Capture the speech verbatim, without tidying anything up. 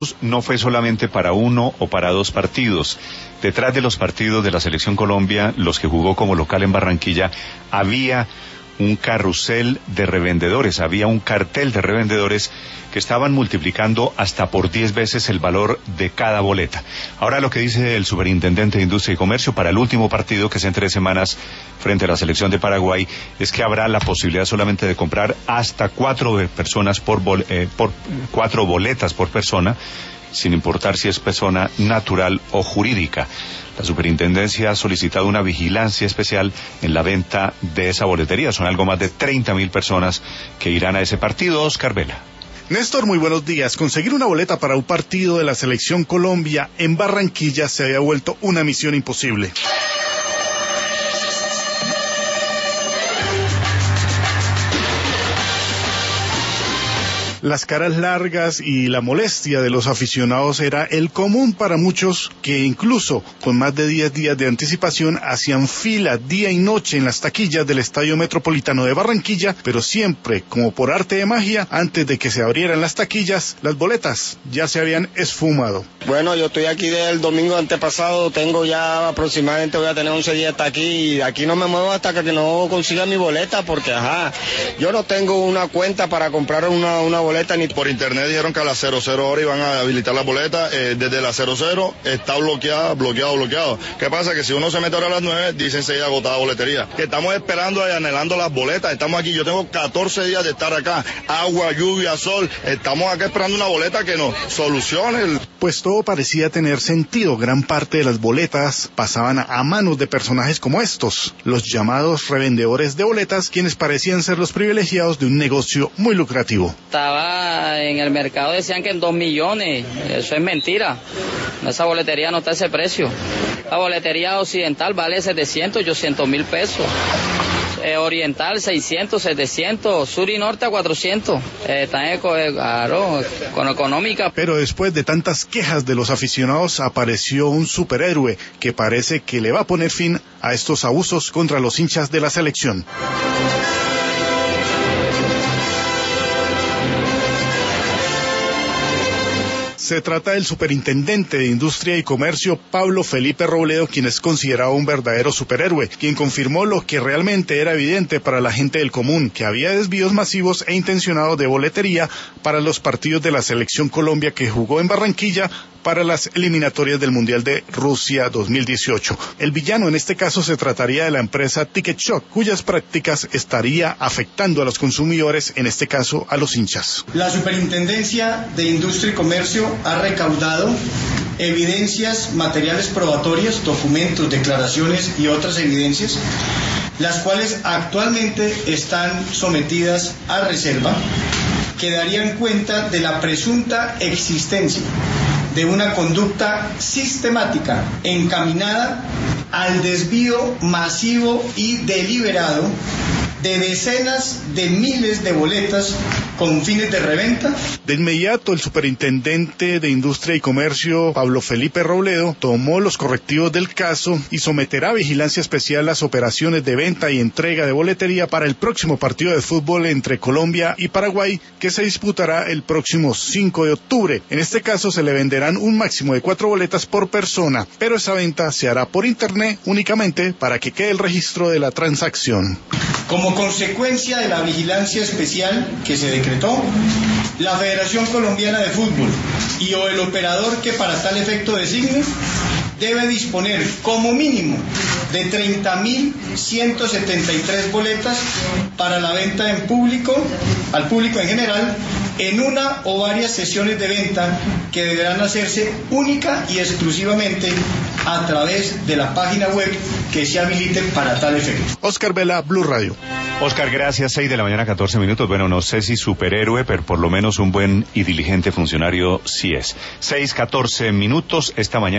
No fue solamente para uno o para dos partidos. Detrás de los partidos de la Selección Colombia, los que jugó como local en Barranquilla, había un carrusel de revendedores, había un cartel de revendedores que estaban multiplicando hasta por diez veces el valor de cada boleta. Ahora lo que dice el superintendente de Industria y Comercio para el último partido, que es en tres semanas frente a la Selección de Paraguay, es que habrá la posibilidad solamente de comprar hasta cuatro personas por, bol, eh, por cuatro boletas por persona, sin importar si es persona natural o jurídica. La superintendencia ha solicitado una vigilancia especial en la venta de esa boletería. Son algo más de treinta mil personas que irán a ese partido. Oscar Vela. Néstor, muy buenos días. Conseguir una boleta para un partido de la Selección Colombia en Barranquilla se había vuelto una misión imposible. Las caras largas y la molestia de los aficionados era el común para muchos que incluso con más de diez días de anticipación hacían fila día y noche en las taquillas del Estadio Metropolitano de Barranquilla, pero siempre, como por arte de magia, antes de que se abrieran las taquillas, las boletas ya se habían esfumado. Bueno, yo estoy aquí del domingo antepasado, tengo ya aproximadamente, voy a tener once días hasta aquí, y de aquí no me muevo hasta que no consiga mi boleta, porque ajá, yo no tengo una cuenta para comprar una, una boleta. Ni por internet dijeron que a las cero cero hora iban a habilitar la boleta, eh, desde las cero cero está bloqueada, bloqueado, bloqueado. ¿Qué pasa? Que si uno se mete ahora a las nueve, dicen se ha agotada boletería. Que estamos esperando y anhelando las boletas, estamos aquí, yo tengo catorce días de estar acá, agua, lluvia, sol, estamos acá esperando una boleta que nos solucione. Pues todo parecía tener sentido, gran parte de las boletas pasaban a manos de personajes como estos, los llamados revendedores de boletas, quienes parecían ser los privilegiados de un negocio muy lucrativo. Estaba en el mercado, decían que en dos millones, eso es mentira, esa boletería no está a ese precio. La boletería occidental vale setecientos, ochocientos mil pesos, eh, oriental seiscientos, setecientos, sur y norte a cuatrocientos, eh, tan eco, eh, claro, con económica. Pero después de tantas quejas de los aficionados, apareció un superhéroe que parece que le va a poner fin a estos abusos contra los hinchas de la selección. Se trata del superintendente de Industria y Comercio, Pablo Felipe Robledo, quien es considerado un verdadero superhéroe, quien confirmó lo que realmente era evidente para la gente del común, que había desvíos masivos e intencionados de boletería para los partidos de la Selección Colombia que jugó en Barranquilla para las eliminatorias del Mundial de Rusia dos mil dieciocho. El villano en este caso se trataría de la empresa Ticket Shock, cuyas prácticas estaría afectando a los consumidores, en este caso a los hinchas. La Superintendencia de Industria y Comercio ha recaudado evidencias materiales probatorias, documentos, declaraciones y otras evidencias, las cuales actualmente están sometidas a reserva, que darían cuenta de la presunta existencia de una conducta sistemática encaminada al desvío masivo y deliberado de decenas de miles de boletas con fines de reventa. De inmediato, el superintendente de Industria y Comercio, Pablo Felipe Robledo, tomó los correctivos del caso y someterá a vigilancia especial las operaciones de venta y entrega de boletería para el próximo partido de fútbol entre Colombia y Paraguay, que se disputará el próximo cinco de octubre. En este caso, se le venderán un máximo de cuatro boletas por persona, pero esa venta se hará por internet únicamente para que quede el registro de la transacción. Como consecuencia de la vigilancia especial que se decretó, la Federación Colombiana de Fútbol y o el operador que para tal efecto designe debe disponer como mínimo de treinta mil ciento setenta y tres boletas para la venta en público, al público en general, en una o varias sesiones de venta que deberán hacerse única y exclusivamente a través de la página web que se habilite para tal efecto. Oscar Vela, Blue Radio. Oscar, gracias. seis de la mañana, catorce minutos. Bueno, no sé si superhéroe, pero por lo menos un buen y diligente funcionario sí es. seis, catorce minutos esta mañana.